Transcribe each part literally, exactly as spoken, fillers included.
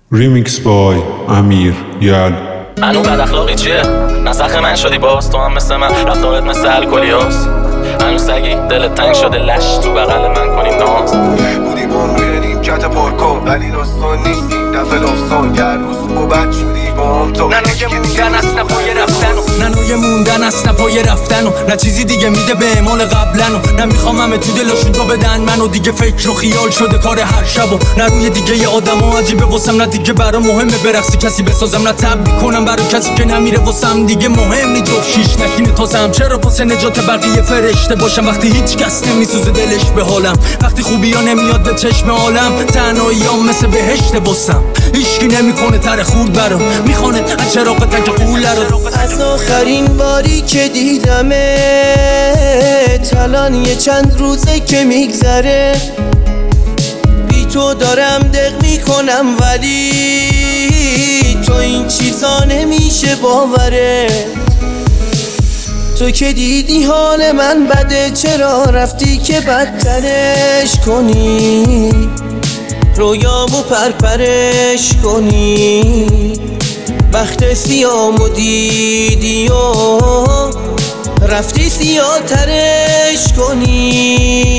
ریمیکس بای امیر یل. هنو بد اخلاقی چیه؟ نسخ من شدی باز، تو هم مثل من رفتارت مثل الکلی هاست. هنو سگی دلت تنگ شده لش تو بغل من کنیم ناز. بودی بام روی نیمکت پارکو ولی داستان نیستی دفل افسان گر روز و بد شدی با هم تو ننوی موندن است نه پای رفتن و ننوی موندن است نه پای رفتن و نه چیزی دیگه میده به اعمال قبلن و نمیخوام همه تو دلشون جا بدن منو دیگه فکر و خیال شده کار هر شب و نه روی دیگه ی آدم ها عجیبه واسم، نه دیگه برا مهمه برقصی کسی بسازم، نه تبدیل کنم برا کسی که نمیره واسم دیگه مهم نی جفت شیش نشینه تازم. چرا پس نجات بقیه فرشته باشم وقتی هیچ کس نمیسوزه دلش به حالم، وقتی خوبی ها نمیاد به چشم عالم، تنهاییام مثل بهشت باسم، هیچکی نمیکنه تر خورد برام، میخونه از چراغ تنک قوله رو. از آخرین باری که دیدمه الان یه چند روزه که میگذره، بی تو دارم دق میکنم ولی تو این چیزا نمیشه باوره. تو که دیدی حال من بده چرا رفتی که بدترش کنی، رویامو پرپرش کنی، بخت سیامو دیدی و رفتی سیاه ترش کنی.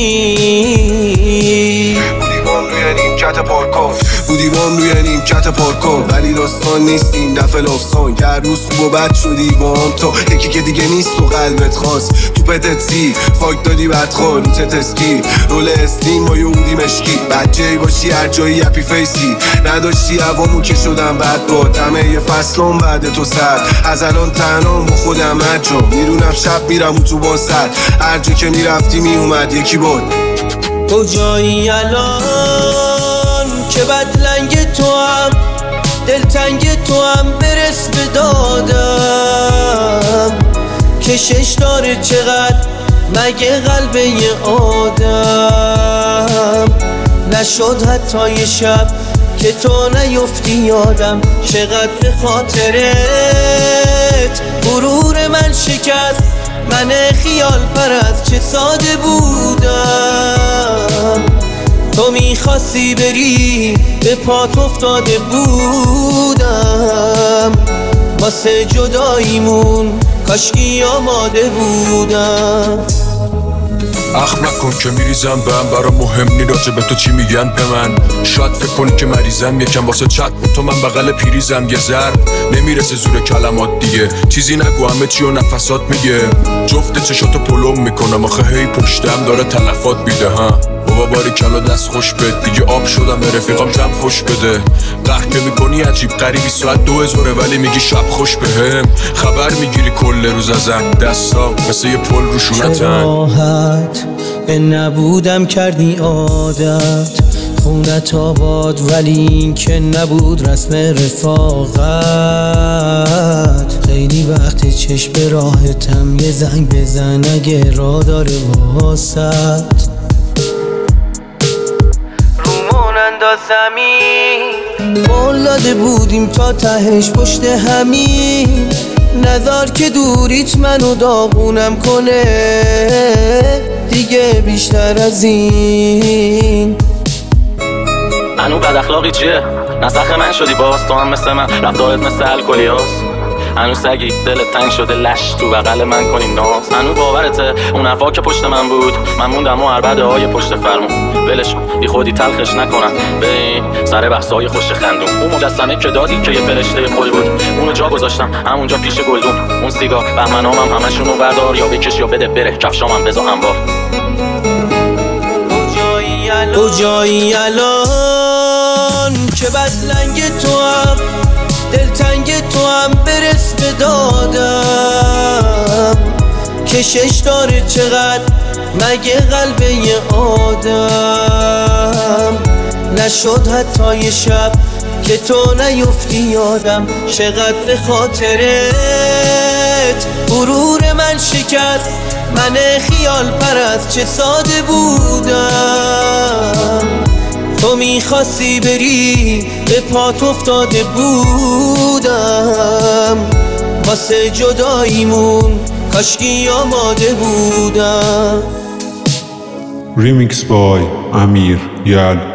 بودی بام روی نیمکت پارکو بودی بام روی نیمکت پارکو ولی داستان نیست این دفل افسان گر روز خوب و بد شدی با هم تو یکی که دیگه نیست و قلبت خواست تو پتت سی فاک دادی بدخواه رو چت اسکی رول استیم با یهودی مشکی بچه باشی هر جایی یپی فیسی نداشتی هوامو که شدم بد با دمه یه فصلم بعد تو سرد از الان تنها با خودم هرجا میرونم شب میرم و تو با سر هر جا که میرفتی میومد یکی بود. کجایی الان که بدلنگ تو هم دلتنگ تو هم برس به دادم، کشش داره چقدر مگه قلب یه آدم، نشد حتی یه شب که تو نیفتی یادم، چقدر به خاطرت غرور من شکست، من خیال پرست چه ساده بودم، تو میخواستی بری به پات افتاده بودم، واسه جداییمون کاشکی آماده بودم. اخ نکن که میریزم به هم برا مهم نی راجه به تو چی میگن به من، شاید فکر کنی که مریضم یکم واسه چت تو من بغل پیریزم، یه ضرب نمیرسه زور کلمات دیگه، چیزی نگو همه چی و نفسات میگه، جفت چشاتو پلوم میکنم آخه هی پشتم داره تلفات بیده ها. بابا باری کلا دست خوش بد دیگه آب شدم به رفیقام جمع خوش بده، قهر که میکنی عجیب غریبی ساعت دو زوره ولی میگی شب خوش بهم، خبر میگیری کل روز ازم دستا مثل یه پل روشونتن. راحت به نبودم کردی عادت، خونت آباد ولی این که نبود رسم رفاقت، خیلی وقت چشم به راحتم یه زنگ بزن اگه را داره واسط، انداز زمین قول داده بودیم تا تهش پشت همین، نذار که دوریت منو داغونم کنه دیگه بیشتر از این. هنو بد اخلاقی چیه؟ نسخ من شدی باز، تو هم مثل من رفتارت مثل الکلی هاست. هنو سگی دلت تنگ شده لش تو بغل من کنیم ناز. هنو باورته اون حرفا که پشت من بود من موندم و عربده های پشت فرمون ولش بی خودی تلخش نکنم به این سر بحثای خوش خندون. اون مجسمه که دادی که یه فرشته پل بود اونو جا گذاشتم همونجا پیش گلدون، اون سیگار بهمنامم همشونو بردار یا بکش یا بده بره کفشامم بذار انبار. کجایی الان که بدلنگ تو هم دلتنگ تو هم برس به دادم، کشش داره چقدر مگه قلب یه آدم، نشد حتی یه شب که تو نیفتی یادم، چقدر به خاطرت غرور من شکست، من خیال پرست چه ساده بودم، تو میخواستی بری به پات افتاده بودم، واسه جداییمون کاشکی آماده بودم. ریمیکس بای امیر یل.